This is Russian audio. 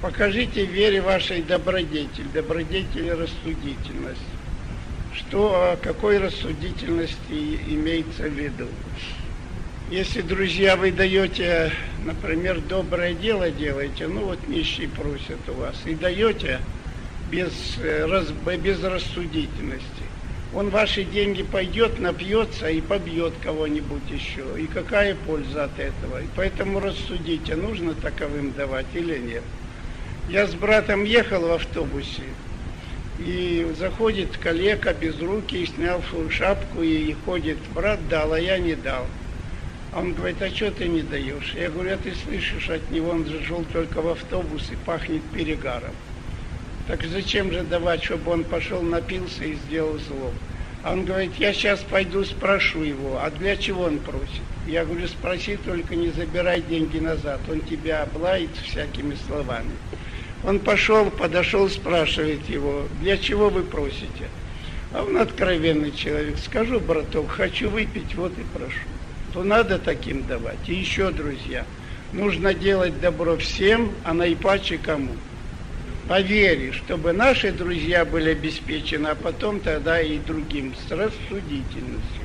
Покажите в вере вашей добродетель рассудительность. Что, о какой рассудительности имеется в виду? Если, друзья, вы даете, например, доброе дело делаете, ну вот нищие просят у вас, и даете без рассудительности, он ваши деньги пойдет, напьется и побьет кого-нибудь еще. И какая польза от этого? И поэтому рассудите, нужно таковым давать или нет. Я с братом ехал в автобусе, и заходит калека без руки, снял шапку и ходит: брат дал, а я не дал. А он говорит: а что ты не даешь? Я говорю: а ты слышишь от него, он зашел только в автобус и пахнет перегаром. Так зачем же давать, чтобы он пошел, напился и сделал зло? А он говорит: я сейчас пойду спрошу его, а для чего он просит? Я говорю: спроси, только не забирай деньги назад, он тебя облает всякими словами. Он подошел, спрашивает его: для чего вы просите? А он откровенный человек: скажу, браток, хочу выпить, вот и прошу. То надо таким давать. И еще, друзья, нужно делать добро всем, а наипаче кому? По вере, чтобы наши друзья были обеспечены, а потом тогда и другим с рассудительностью.